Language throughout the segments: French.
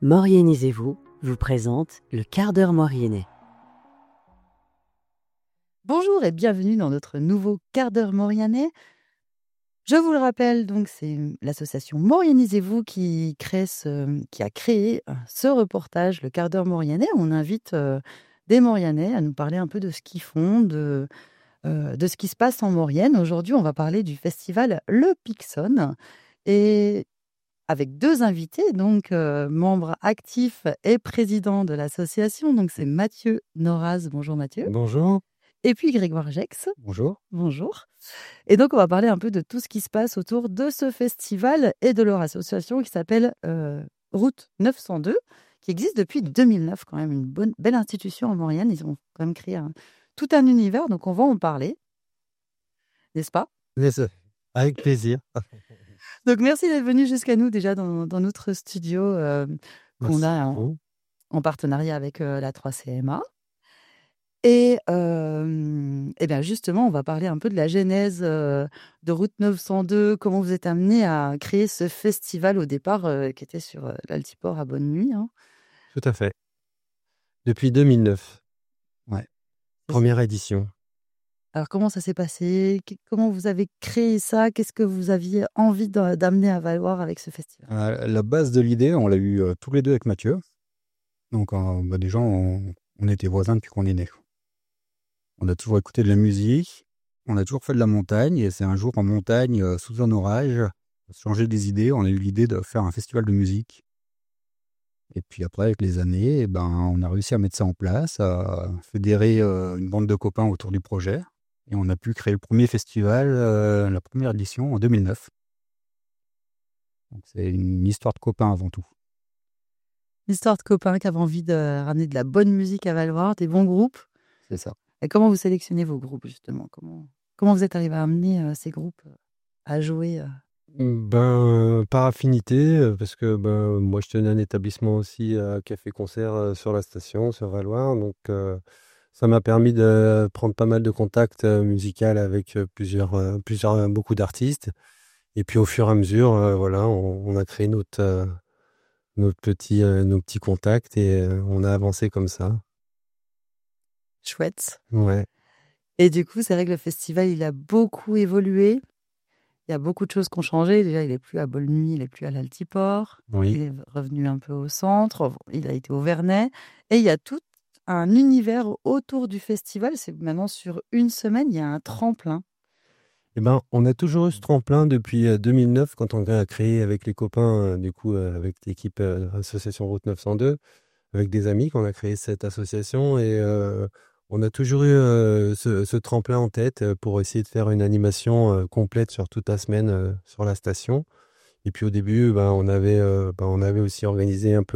Maurianisez-vous vous présente le quart d'heure mauriennais. Bonjour et bienvenue dans notre nouveau quart d'heure mauriennais. Je vous le rappelle, donc c'est l'association Maurianisez-vous qui a créé ce reportage, le quart d'heure mauriennais. On invite des Mauriennais à nous parler un peu de ce qu'ils font, de ce qui se passe en Maurienne. Aujourd'hui, on va parler du festival Le Pixon et avec deux invités, donc membre actif et président de l'association. Donc c'est Mathieu Noraz. Bonjour Mathieu. Bonjour. Et puis Grégoire Gex. Bonjour. Bonjour. Et donc on va parler un peu de tout ce qui se passe autour de ce festival et de leur association qui s'appelle Route 902, qui existe depuis 2009, quand même une belle institution en Maurienne. Ils ont quand même créé tout un univers, donc on va en parler, n'est-ce pas? Avec plaisir. Donc merci d'être venu jusqu'à nous déjà dans notre studio qu'on a en partenariat avec la 3CMA. Et bien justement, on va parler un peu de la genèse de Route 902, comment vous êtes amené à créer ce festival au départ qui était sur l'Altiport à Bonne Nuit. Hein. Tout à fait. Depuis 2009. Ouais. Première édition. Alors comment ça s'est passé? Comment vous avez créé ça? Qu'est-ce que vous aviez envie d'amener à valoir avec ce festival? La base de l'idée, on l'a eu tous les deux avec Mathieu. Donc déjà, on était voisins depuis qu'on est nés. On a toujours écouté de la musique, on a toujours fait de la montagne, et c'est un jour en montagne, sous un orage, changer des idées, on a eu l'idée de faire un festival de musique. Et puis après, avec les années, on a réussi à mettre ça en place, à fédérer une bande de copains autour du projet, et on a pu créer le premier festival, la première édition en 2009. Donc c'est une histoire de copains avant tout. Une histoire de copains qui avaient envie de ramener de la bonne musique à Valvoir, des bons groupes. C'est ça. Et comment vous sélectionnez vos groupes, justement? Comment vous êtes arrivé à amener ces groupes à jouer Par affinité, parce que moi je tenais un établissement aussi à café-concert sur la station, sur Valloire. Donc ça m'a permis de prendre pas mal de contacts musicaux avec beaucoup d'artistes. Et puis au fur et à mesure, on a créé nos petits contacts et on a avancé comme ça. Chouette. Ouais. Et du coup, c'est vrai que le festival, il a beaucoup évolué. Il y a beaucoup de choses qui ont changé. Déjà, il n'est plus à Bolnuy, il n'est plus à l'Altiport. Oui. Il est revenu un peu au centre. Il a été au Vernet. Et il y a tout un univers autour du festival. C'est maintenant sur une semaine, il y a un tremplin. On a toujours eu ce tremplin depuis 2009 quand on a créé avec les copains, avec l'équipe Association Route 902, avec des amis qu'on a créé cette association et on a toujours eu ce tremplin en tête pour essayer de faire une animation complète sur toute la semaine sur la station. Et puis au début, on avait aussi organisé un peu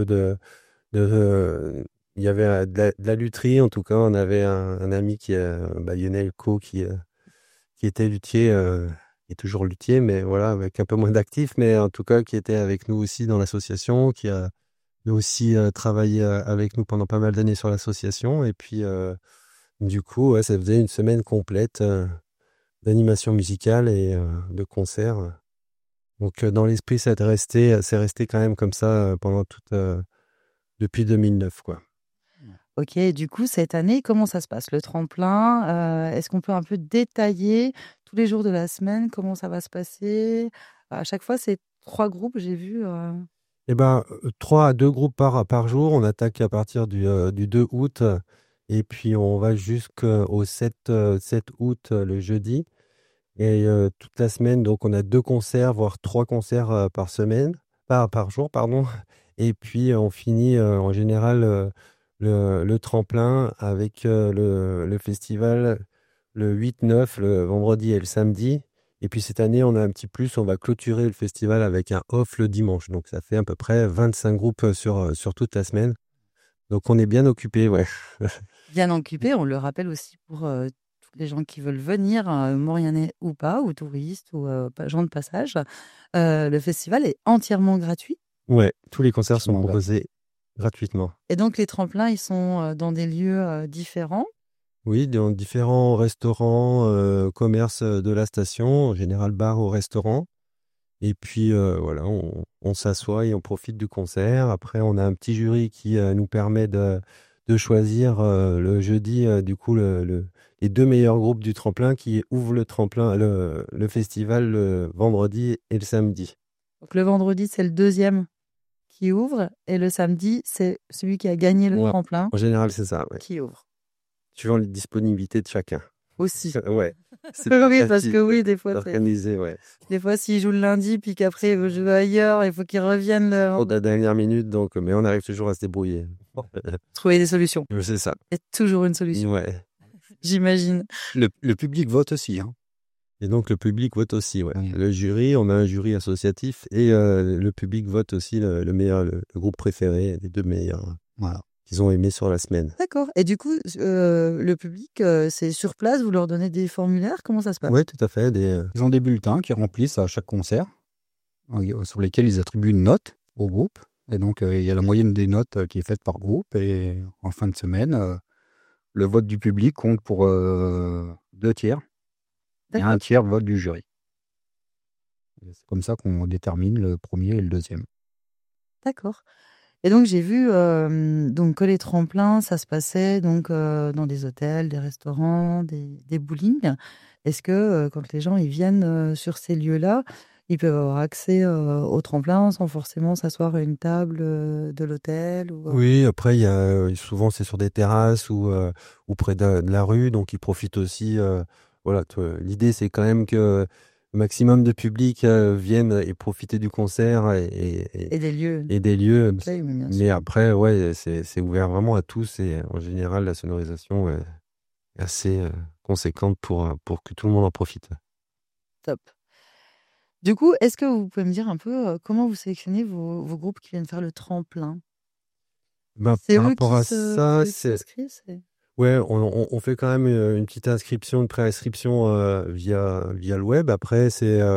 il y avait de la lutherie, en tout cas, on avait un ami Lionel Co qui était luthier, qui est toujours luthier, mais voilà, avec un peu moins d'actifs, mais en tout cas qui était avec nous aussi dans l'association, qui a aussi travaillé avec nous pendant pas mal d'années sur l'association. Et puis, du coup, ça faisait une semaine complète d'animation musicale et de concerts. Donc, dans l'esprit, c'est resté quand même comme ça depuis 2009, quoi. Ok, du coup, cette année, comment ça se passe? Le tremplin, est-ce qu'on peut un peu détailler tous les jours de la semaine, comment ça va se passer? À chaque fois, c'est 3 groupes, j'ai vu. 3 à 2 groupes par jour. On attaque à partir du 2 août et puis on va jusqu'au 7 août le jeudi. Et toute la semaine, donc on a 2 concerts, voire 3 concerts par jour, pardon. Et puis on finit en général le tremplin avec le festival le 8-9, le vendredi et le samedi. Et puis cette année, on a un petit plus, on va clôturer le festival avec un off le dimanche. Donc ça fait à peu près 25 groupes sur toute la semaine. Donc on est bien occupé, ouais. Bien occupé, on le rappelle aussi pour tous les gens qui veulent venir, Mauriennais ou pas, ou touristes, ou gens de passage. Le festival est entièrement gratuit. Ouais, tous les concerts sont proposés gratuitement. Et donc les tremplins, ils sont dans des lieux différents. Oui, dans différents restaurants, commerces de la station, en général bar ou restaurant. Et puis voilà, on s'assoit et on profite du concert. Après, on a un petit jury qui nous permet de choisir le jeudi, du coup, les 2 meilleurs groupes du tremplin qui ouvrent le festival le vendredi et le samedi. Donc le vendredi, c'est le deuxième qui ouvre et le samedi, c'est celui qui a gagné le Ouais. tremplin En général, c'est ça, ouais. qui ouvre Suivant les disponibilités de chacun. aussi. Ouais. C'est Oui, pas parce facile que oui, des fois, d'organiser, ouais. s'il joue le lundi puis qu'après il veut jouer ailleurs, il faut qu'il revienne Pour la dernière minute, donc, mais on arrive toujours à se débrouiller. trouver des solutions. C'est ça. Il y a toujours une solution, Ouais. j'imagine. Le public vote aussi. Hein. Et donc le public vote aussi, ouais. Oui. Le jury, on a un jury associatif et le public vote aussi le meilleur, le groupe préféré, les 2 meilleurs Voilà. qu'ils ont aimé sur la semaine. D'accord. Et du coup, le public, c'est sur place, vous leur donnez des formulaires, comment ça se passe? Oui, tout à fait. Ils ont des bulletins qu'ils remplissent à chaque concert, sur lesquels ils attribuent une note au groupe. Et donc, il y a la moyenne des notes qui est faite par groupe. Et en fin de semaine, le vote du public compte pour 2 tiers. Et D'accord. 1 tiers vote du jury. Et c'est comme ça qu'on détermine le premier et le deuxième. D'accord. Et donc j'ai vu donc que les tremplins, ça se passait donc dans des hôtels, des restaurants, des bowling. Est-ce que quand les gens ils viennent sur ces lieux-là, ils peuvent avoir accès au tremplin sans forcément s'asseoir à une table de l'hôtel ou Oui, après, souvent c'est sur des terrasses ou près de la rue, donc ils profitent aussi. Voilà, l'idée c'est quand même que le maximum de public viennent et profiter du concert et des lieux et des lieux. play, mais bien Mais sûr. après, ouais, c'est ouvert vraiment à tous et en général, la sonorisation est assez conséquente pour que tout le monde en profite. Top. Du coup, est-ce que vous pouvez me dire un peu comment vous sélectionnez vos groupes qui viennent faire le tremplin? Ben, C'est par eux rapport qui à ça, s'inscrivent, ouais, on fait quand même une petite inscription, une préinscription via le web. Après,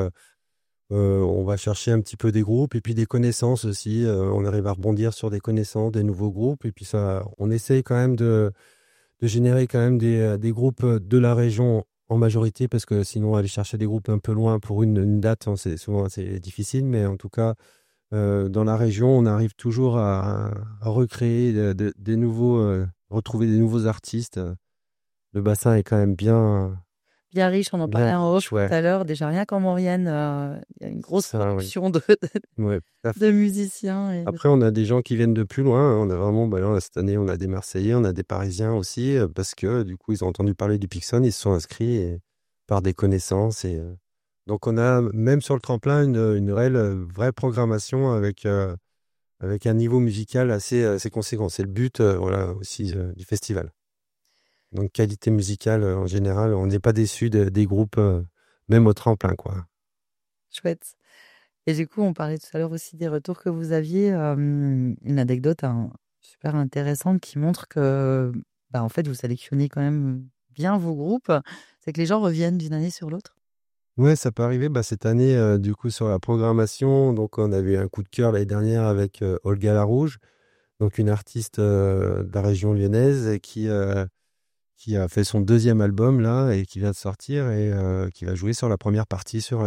on va chercher un petit peu des groupes et puis des connaissances aussi. On arrive à rebondir sur des connaissances, des nouveaux groupes. Et puis ça, on essaye quand même de générer quand même des groupes de la région en majorité, parce que sinon, aller chercher des groupes un peu loin pour une date, c'est souvent assez difficile. Mais en tout cas, dans la région, on arrive toujours à recréer des nouveaux, retrouver des nouveaux artistes. Le bassin est quand même bien riche, on en parlait en off tout ouais. à l'heure. Déjà, rien qu'en Maurienne, il y a une grosse Ça, oui. production Ouais, tout à fait. de musiciens. Après, on a des gens qui viennent de plus loin. On a vraiment, là, cette année, on a des Marseillais, on a des Parisiens aussi, parce que du coup, ils ont entendu parler du Pixon, ils se sont inscrits par des connaissances. Donc, on a même sur le tremplin une vraie programmation avec un niveau musical assez conséquent. C'est le but voilà, aussi du festival. Donc, qualité musicale, en général, on n'est pas déçu des groupes, même au tremplin, quoi. Chouette. Et du coup, on parlait tout à l'heure aussi des retours que vous aviez. Une anecdote super intéressante qui montre que, en fait, vous sélectionnez quand même bien vos groupes. C'est que les gens reviennent d'une année sur l'autre. Ouais, ça peut arriver. Cette année, du coup, sur la programmation, donc on avait eu un coup de cœur l'année dernière avec Olga Larouge, donc une artiste de la région lyonnaise et qui a fait son 2e album là et qui vient de sortir et qui va jouer sur la première partie sur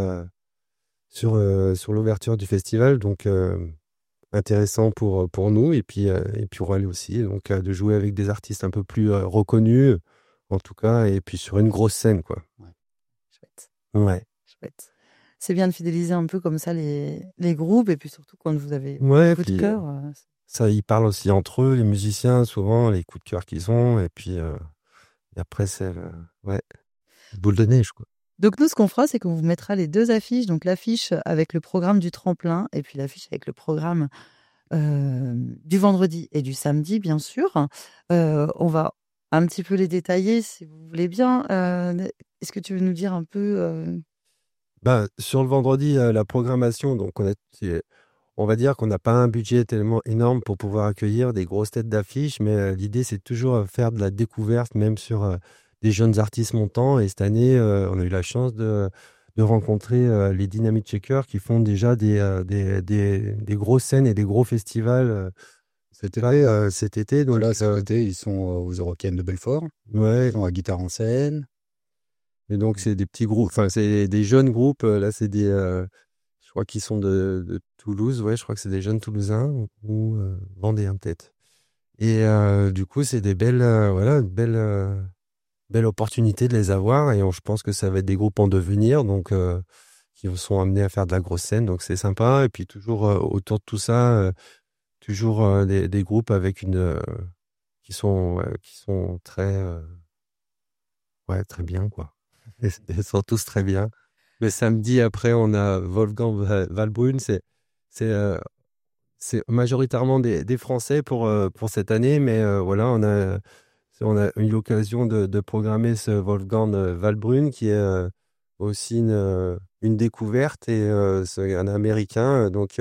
l'ouverture du festival. Donc intéressant pour nous et puis pour elle aussi. Donc de jouer avec des artistes un peu plus reconnus, en tout cas, et puis sur une grosse scène, quoi. Chouette. Ouais. Chouette. C'est bien de fidéliser un peu comme ça les groupes et puis surtout quand vous avez Ouais, beaucoup de puis cœur. ça, ils parlent aussi entre eux, les musiciens, souvent, les coups de cœur qu'ils ont. Et puis, et après, c'est boule de neige, quoi. Donc nous, ce qu'on fera, c'est qu'on vous mettra les 2 affiches. Donc l'affiche avec le programme du tremplin et puis l'affiche avec le programme du vendredi et du samedi, bien sûr. On va un petit peu les détailler, si vous voulez bien. Est-ce que tu veux nous dire un peu Sur le vendredi, la programmation, donc on va dire qu'on n'a pas un budget tellement énorme pour pouvoir accueillir des grosses têtes d'affiches, mais l'idée, c'est toujours faire de la découverte, même sur des jeunes artistes montants. Et cette année, on a eu la chance de rencontrer les Dynamite Shakers qui font déjà des grosses scènes et des gros festivals cet été. Donc, Là, cet été, ils sont aux Eurocaines de Belfort. ouais. Ils sont à Guitare en scène. Et donc, c'est des petits groupes, enfin, c'est des jeunes groupes. Là, je crois qu'ils sont de Toulouse. Ouais, je crois que c'est des jeunes Toulousains ou Vendéens peut-être. Et du coup, c'est des belles, voilà, une belle opportunité de les avoir. Et je pense que ça va être des groupes en devenir, donc qui sont amenés à faire de la grosse scène. Donc c'est sympa. Et puis toujours autour de tout ça, toujours des groupes avec qui sont très, ouais, très bien quoi. Ils sont tous très bien. Le samedi après, on a Wolfgang Valbrune. C'est majoritairement des Français pour cette année, mais voilà, on a eu l'occasion de programmer ce Wolfgang Valbrune qui est aussi une découverte et c'est un Américain donc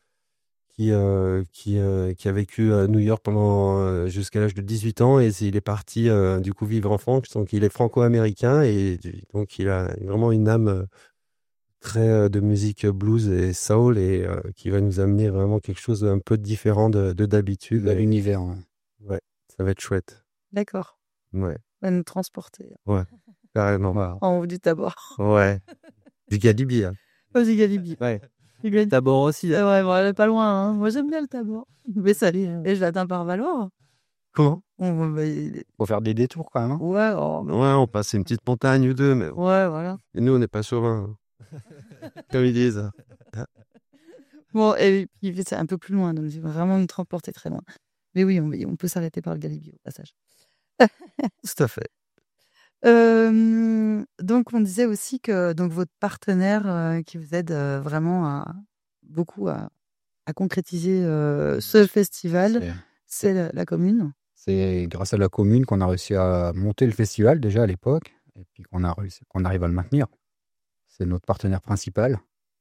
qui a vécu à New York jusqu'à l'âge de 18 ans et il est parti du coup vivre en France, donc il est franco-américain et donc il a vraiment une âme très de musique blues et soul et qui va nous amener vraiment quelque chose d'un peu différent de d'habitude. L'univers. Ouais, ça va être chouette. D'accord. Ouais, On va nous transporter ouais, carrément. Voilà. en haut du Tabor. Ouais, du Galibi. Hein. Vas-y, Galibi. Ouais, Ouais, Tabor aussi. bon, elle est pas loin. Hein. Moi, j'aime bien le Tabor. Mais ça allait. Et je l'atteins par Valoir. Comment? Faut faire des détours quand même. Hein. Ouais, oh, Ouais, on passe une petite montagne ou deux, mais ouais, voilà. et nous on n'est pas chauvins. Comme ils disent. Bon, et puis c'est un peu plus loin, donc c'est vraiment nous transporter très loin. Mais oui, on peut s'arrêter par le Galibi au passage. Tout à fait. Donc, on disait aussi que donc, votre partenaire qui vous aide vraiment beaucoup à concrétiser ce festival, c'est la commune. C'est grâce à la commune qu'on a réussi à monter le festival déjà à l'époque et puis qu'on arrive à le maintenir. C'est notre partenaire principal.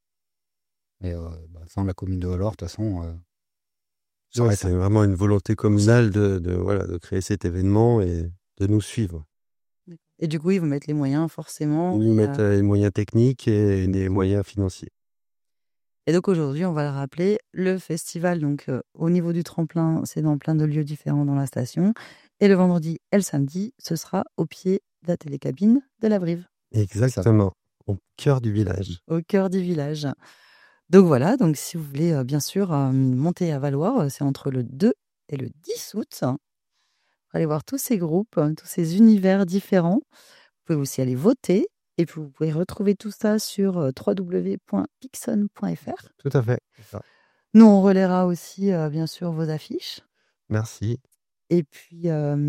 Et sans la commune de Hollore, de toute façon, Ouais, c'est vraiment une volonté communale de créer cet événement et de nous suivre. Et du coup, ils vous mettent les moyens forcément. Ils nous mettent les moyens techniques et les moyens financiers. Et donc aujourd'hui, on va le rappeler, le festival, donc au niveau du tremplin, c'est dans plein de lieux différents dans la station. Et le vendredi et le samedi, ce sera au pied de la télécabine de la Brive. Exactement, au cœur du village. Au cœur du village. Donc voilà, donc si vous voulez bien sûr monter à Valoir, c'est entre le 2 et le 10 août. Pour aller voir tous ces groupes, tous ces univers différents. Vous pouvez aussi aller voter. Et puis, vous pouvez retrouver tout ça sur www.pixon.fr. Tout à fait. Nous, on relaiera aussi, bien sûr, vos affiches. Merci. Et puis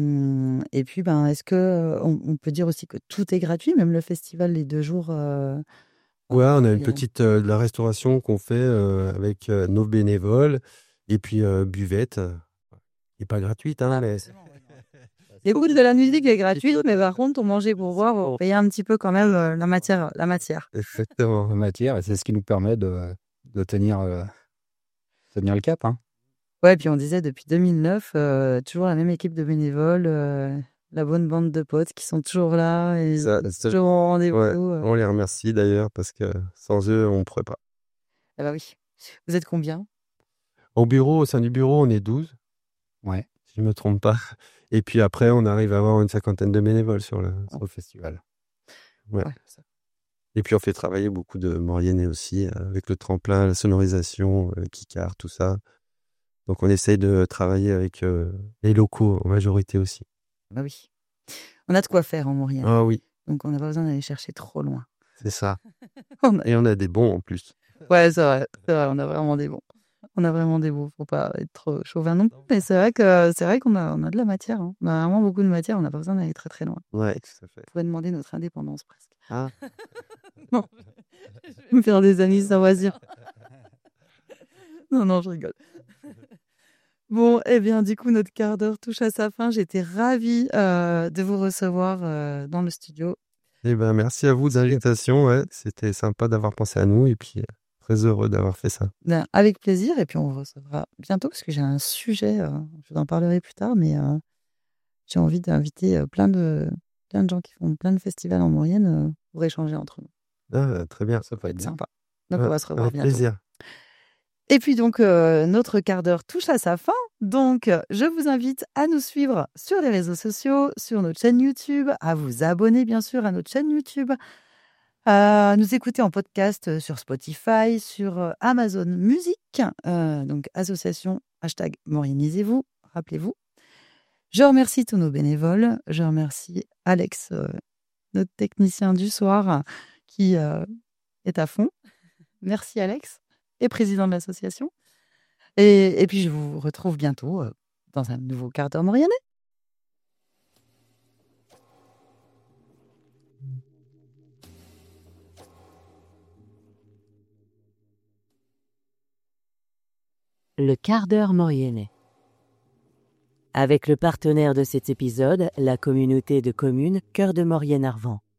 est-ce qu'on peut dire aussi que tout est gratuit, même le festival, les 2 jours Ouais, on a une petite de la restauration qu'on fait avec nos bénévoles et puis buvette, qui n'est pas gratuite. Hein, mais... L'écoute de la musique est gratuite, mais par contre, on mangeait pour boire, on payait un petit peu quand même la matière. Exactement. La matière, et c'est ce qui nous permet de tenir le cap. Hein. Ouais, puis on disait depuis 2009, toujours la même équipe de bénévoles, la bonne bande de potes qui sont toujours là et toujours au rendez-vous. Ouais, on les remercie d'ailleurs parce que sans eux, on ne pourrait pas. Ah bah oui. Vous êtes combien? Au sein du bureau, on est 12. Ouais. Si je ne me trompe pas. Et puis après, on arrive à avoir une 50aine de bénévoles sur le festival. Ouais. Et puis on fait travailler beaucoup de Mauriennais aussi, avec le tremplin, la sonorisation, le kickart, tout ça. Donc on essaye de travailler avec les locaux en majorité aussi. Bah oui. On a de quoi faire en Maurienne. Ah oui. Donc on n'a pas besoin d'aller chercher trop loin. C'est ça. Et on a des bons en plus. Ouais, c'est vrai, on a vraiment des bons. Faut pas être trop chauvin non plus, mais c'est vrai qu'on a de la matière. Hein. On a vraiment beaucoup de matière, on n'a pas besoin d'aller très très loin. Ouais, tout à fait. On pourrait demander notre indépendance presque. Ah. Non, je vais me faire des amis Savoisiens. Non, je rigole. Bon, eh bien, du coup, notre quart d'heure touche à sa fin. J'étais ravie de vous recevoir dans le studio. Eh ben, merci à vous de l'invitation. Ouais. C'était sympa d'avoir pensé à nous et puis très heureux d'avoir fait ça. Ben, avec plaisir. Et puis, on vous recevra bientôt parce que j'ai un sujet, je vous en parlerai plus tard, mais j'ai envie d'inviter plein de gens qui font plein de festivals en Maurienne pour échanger entre nous. Ah, très bien. Ça peut être sympa. Donc, on va se revoir avec bientôt. plaisir. Et puis donc, notre quart d'heure touche à sa fin. Donc, je vous invite à nous suivre sur les réseaux sociaux, sur notre chaîne YouTube, à vous abonner bien sûr à notre chaîne YouTube, nous écouter en podcast sur Spotify, sur Amazon Music, donc association #Morianisez-vous, rappelez-vous. Je remercie tous nos bénévoles. Je remercie Alex, notre technicien du soir, qui est à fond. Merci Alex, et président de l'association. Et puis je vous retrouve bientôt dans un nouveau quart d'heure Morianais. Le quart d'heure Morianais. Avec le partenaire de cet épisode, la communauté de communes Cœur de Maurienne-Arvent.